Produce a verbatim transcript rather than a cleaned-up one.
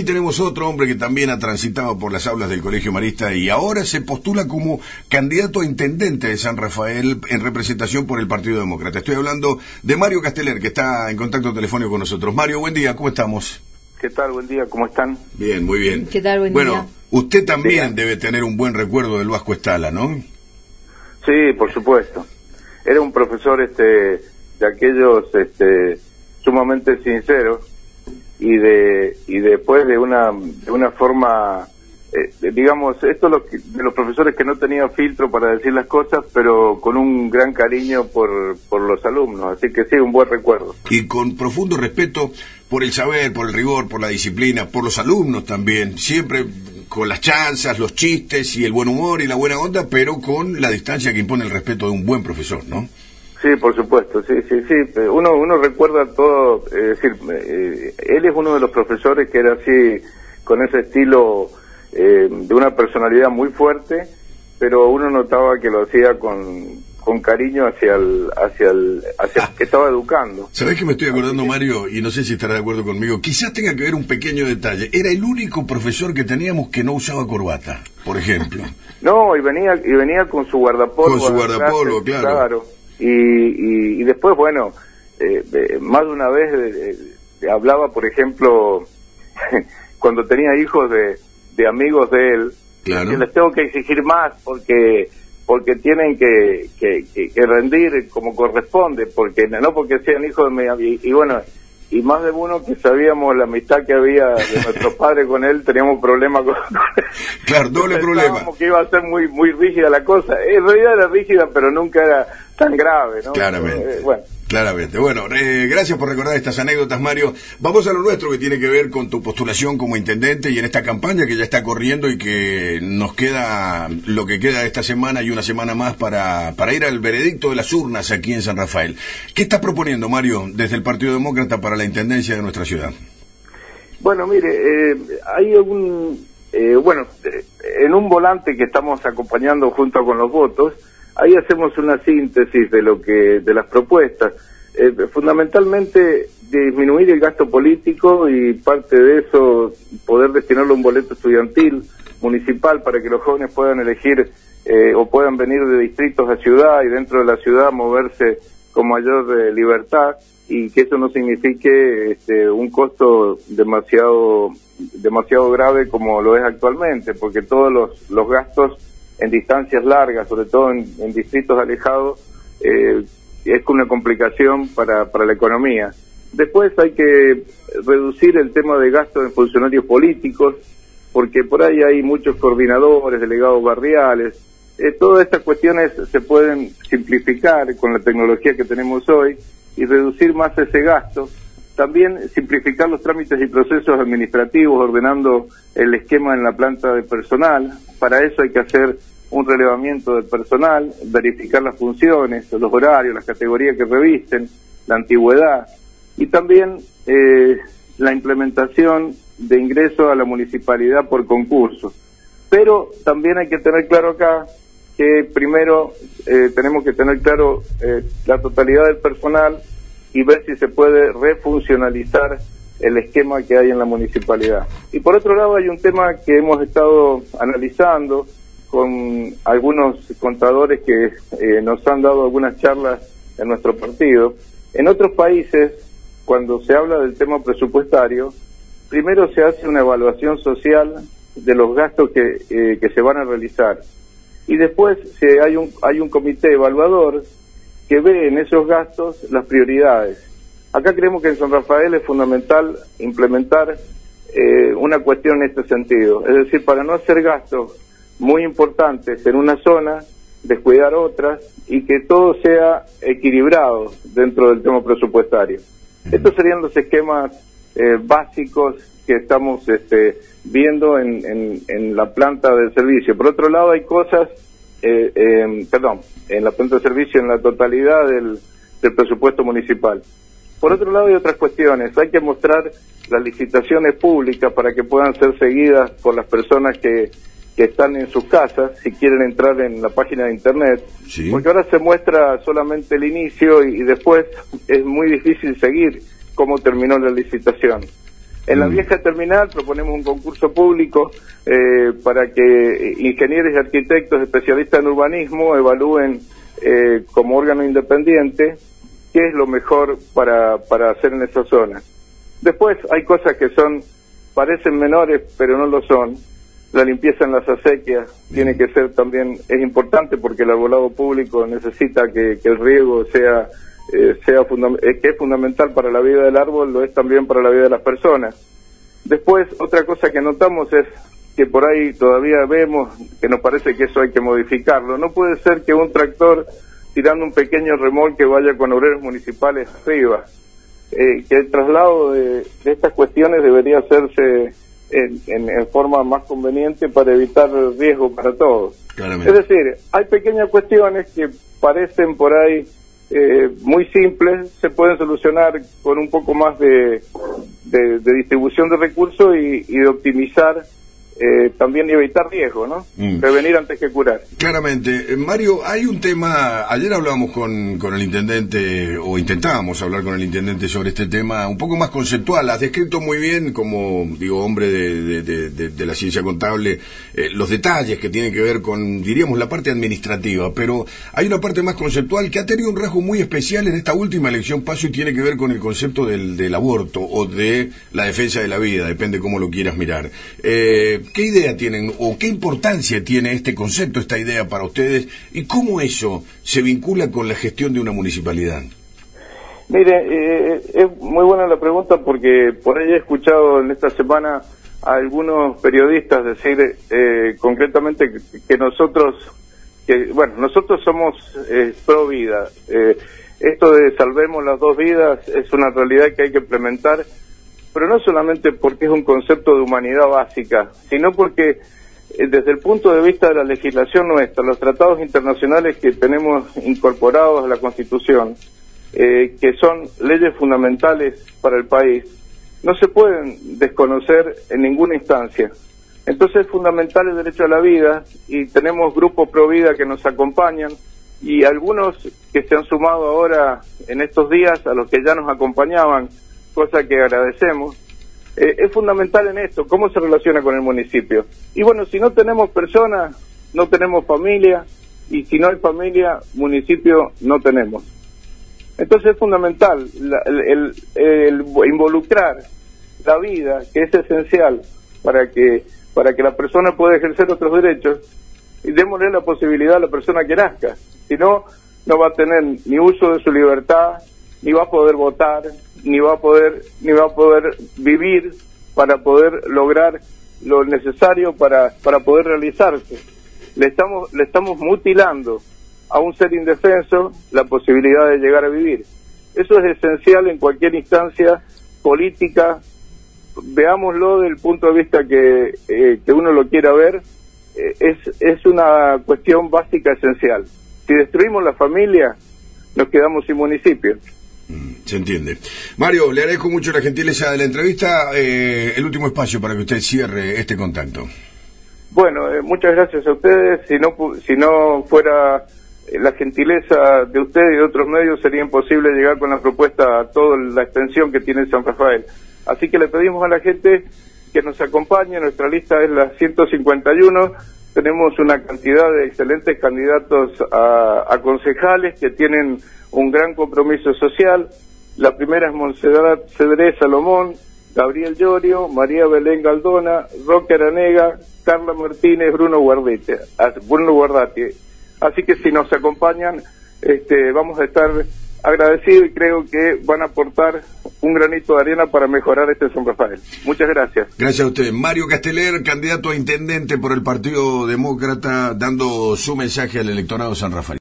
Tenemos otro hombre que también ha transitado por las aulas del Colegio Marista y ahora se postula como candidato a intendente de San Rafael en representación por el Partido Demócrata. Estoy hablando de Mario Casteller, que está en contacto telefónico con nosotros. Mario, buen día, ¿cómo estamos? ¿Qué tal? Buen día, ¿cómo están? Bien, muy bien. ¿Qué tal? Buen bueno, día. Usted también sí. debe tener un buen recuerdo del Vasco Estala, ¿no? Sí, por supuesto. Era un profesor este de aquellos este sumamente sinceros y de y después de una de una forma eh, digamos, esto es lo que, de los profesores que no tenían filtro para decir las cosas, pero con un gran cariño por por los alumnos, así que sí, un buen recuerdo. Y con profundo respeto por el saber, por el rigor, por la disciplina, por los alumnos también, siempre con las chanzas, los chistes y el buen humor y la buena onda, pero con la distancia que impone el respeto de un buen profesor, ¿no? Sí, por supuesto, sí, sí, sí. Uno uno recuerda todo, es decir, eh, él es uno de los profesores que era así, con ese estilo eh, de una personalidad muy fuerte, pero uno notaba que lo hacía con, con cariño hacia el, hacia el, hacia el que estaba educando. ¿Sabés que me estoy acordando, Mario? Y no sé si estará de acuerdo conmigo. Quizás tenga que ver un pequeño detalle. Era el único profesor que teníamos que no usaba corbata, por ejemplo. No, y venía y venía con su guardapolvo. Con su guardapolvo, clase, claro. claro. Y, y, y después, bueno, eh, eh, más de una vez eh, eh, hablaba, por ejemplo, cuando tenía hijos de, de amigos de él, claro. que les tengo que exigir más porque porque tienen que, que, que, que rendir como corresponde, porque no porque sean hijos de mi... Y, y bueno, y más de uno que sabíamos la amistad que había de nuestro padre con él, teníamos problemas con... Claro, doble problema. Que iba a ser muy muy rígida la cosa. En realidad era rígida, pero nunca era tan grave, ¿no? Claramente. Eh, bueno. Claramente. Bueno, eh, gracias por recordar estas anécdotas, Mario. Vamos a lo nuestro, que tiene que ver con tu postulación como intendente y en esta campaña que ya está corriendo y que nos queda lo que queda de esta semana y una semana más para, para ir al veredicto de las urnas aquí en San Rafael. ¿Qué estás proponiendo, Mario, desde el Partido Demócrata para la intendencia de nuestra ciudad? Bueno, mire, eh, hay algún... Eh, bueno, eh, en un volante que estamos acompañando junto con los votos, ahí hacemos una síntesis de lo que de las propuestas, eh, fundamentalmente disminuir el gasto político y parte de eso poder destinarlo a un boleto estudiantil municipal para que los jóvenes puedan elegir eh, o puedan venir de distritos a ciudad y dentro de la ciudad moverse con mayor eh, libertad y que eso no signifique este, un costo demasiado demasiado grave como lo es actualmente, porque todos los, los gastos en distancias largas, sobre todo en, en distritos alejados, eh, es una complicación para, para la economía. Después hay que reducir el tema de gastos en funcionarios políticos, porque por ahí hay muchos coordinadores, delegados barriales. Eh, todas estas cuestiones se pueden simplificar con la tecnología que tenemos hoy y reducir más ese gasto. También simplificar los trámites y procesos administrativos, ordenando el esquema en la planta de personal. Para eso hay que hacer un relevamiento del personal, verificar las funciones, los horarios, las categorías que revisten, la antigüedad. Y también eh, la implementación de ingreso a la municipalidad por concurso. Pero también hay que tener claro acá que primero eh, tenemos que tener claro eh, la totalidad del personal y ver si se puede refuncionalizar el esquema que hay en la municipalidad. Y por otro lado hay un tema que hemos estado analizando con algunos contadores que eh, nos han dado algunas charlas en nuestro partido. En otros países, cuando se habla del tema presupuestario, primero se hace una evaluación social de los gastos que, eh, que se van a realizar. Y después se, hay un hay un comité evaluador que ve en esos gastos las prioridades. Acá creemos que en San Rafael es fundamental implementar eh, una cuestión en este sentido, es decir, para no hacer gastos muy importantes en una zona, descuidar otras y que todo sea equilibrado dentro del tema presupuestario. Estos serían los esquemas eh, básicos que estamos este, viendo en, en, en la planta del servicio. Por otro lado, hay cosas Eh, eh, perdón, en la planta de servicio en la totalidad del, del presupuesto municipal. Por otro lado hay otras cuestiones, hay que mostrar las licitaciones públicas para que puedan ser seguidas por las personas que, que están en sus casas, si quieren entrar en la página de internet, sí. Porque ahora se muestra solamente el inicio y, y después es muy difícil seguir cómo terminó la licitación. En la Mm. vieja terminal proponemos un concurso público eh, para que ingenieros y arquitectos especialistas en urbanismo evalúen eh, como órgano independiente qué es lo mejor para, para hacer en esa zona. Después hay cosas que son, parecen menores, pero no lo son. La limpieza en las acequias tiene que ser también, es importante porque el arbolado público necesita que, que el riego sea, eh, sea fundam- eh, que es fundamental para la vida del árbol, lo es también para la vida de las personas. Después, otra cosa que notamos es que por ahí todavía vemos que nos parece que eso hay que modificarlo. No puede ser que un tractor tirando un pequeño remolque vaya con obreros municipales arriba. Eh, que el traslado de, de estas cuestiones debería hacerse en, en, en forma más conveniente para evitar riesgo para todos. Claramente. Es decir, hay pequeñas cuestiones que parecen por ahí eh, muy simples, se pueden solucionar con un poco más de, de, de distribución de recursos y, y de optimizar eh, también y evitar riesgo, ¿no? Mm. Prevenir antes que curar. Claramente. Eh, Mario, hay un tema, ayer hablábamos con, con el intendente, o intentábamos hablar con el intendente sobre este tema, un poco más conceptual. Has descrito muy bien, como, digo, hombre de, de, de, de, de la ciencia contable, eh, los detalles que tienen que ver con, diríamos, la parte administrativa, pero hay una parte más conceptual que ha tenido un rasgo muy especial en esta última elección paso y tiene que ver con el concepto del, del aborto o de la defensa de la vida, depende cómo lo quieras mirar. Eh, ¿Qué idea tienen o qué importancia tiene este concepto, esta idea para ustedes y cómo eso se vincula con la gestión de una municipalidad? Mire, eh, es muy buena la pregunta porque por ahí he escuchado en esta semana a algunos periodistas decir eh, concretamente que, que nosotros, que bueno, nosotros somos eh, pro vida. Eh, esto de salvemos las dos vidas es una realidad que hay que implementar, pero no solamente porque es un concepto de humanidad básica, sino porque eh, desde el punto de vista de la legislación nuestra, los tratados internacionales que tenemos incorporados a la Constitución, eh, que son leyes fundamentales para el país, no se pueden desconocer en ninguna instancia. Entonces es fundamental el derecho a la vida y tenemos grupos pro vida que nos acompañan y algunos que se han sumado ahora en estos días a los que ya nos acompañaban, cosa que agradecemos. Eh, es fundamental en esto, cómo se relaciona con el municipio. Y bueno, si no tenemos personas, no tenemos familia, y si no hay familia, municipio no tenemos. Entonces es fundamental la, el, el, el involucrar la vida, que es esencial para que, para que la persona pueda ejercer otros derechos, y démosle la posibilidad a la persona que nazca. Si no, no va a tener ni uso de su libertad, ni va a poder votar, ni va a poder ni va a poder vivir para poder lograr lo necesario para para poder realizarse. Le estamos le estamos mutilando a un ser indefenso la posibilidad de llegar a vivir. Eso es esencial en cualquier instancia política. Veámoslo del punto de vista que eh, que uno lo quiera ver. Eh, es es una cuestión básica esencial. Si destruimos la familia, nos quedamos sin municipio. Se entiende. Mario, le agradezco mucho la gentileza de la entrevista. Eh, el último espacio para que usted cierre este contacto. Bueno, eh, muchas gracias a ustedes. Si no, si no fuera la gentileza de ustedes y de otros medios, sería imposible llegar con la propuesta a toda la extensión que tiene San Rafael. Así que le pedimos a la gente que nos acompañe. Nuestra lista es la ciento cincuenta y uno. Tenemos una cantidad de excelentes candidatos a, a concejales que tienen un gran compromiso social. La primera es Montserrat Cedré Salomón, Gabriel Llorio, María Belén Galdona, Roque Aranega, Carla Martínez, Bruno Guardati. Bruno Guardati. Así que si nos acompañan, este, vamos a estar agradecidos y creo que van a aportar un granito de arena para mejorar este San Rafael. Muchas gracias. Gracias a usted. Mario Casteller, candidato a intendente por el Partido Demócrata, dando su mensaje al electorado San Rafael.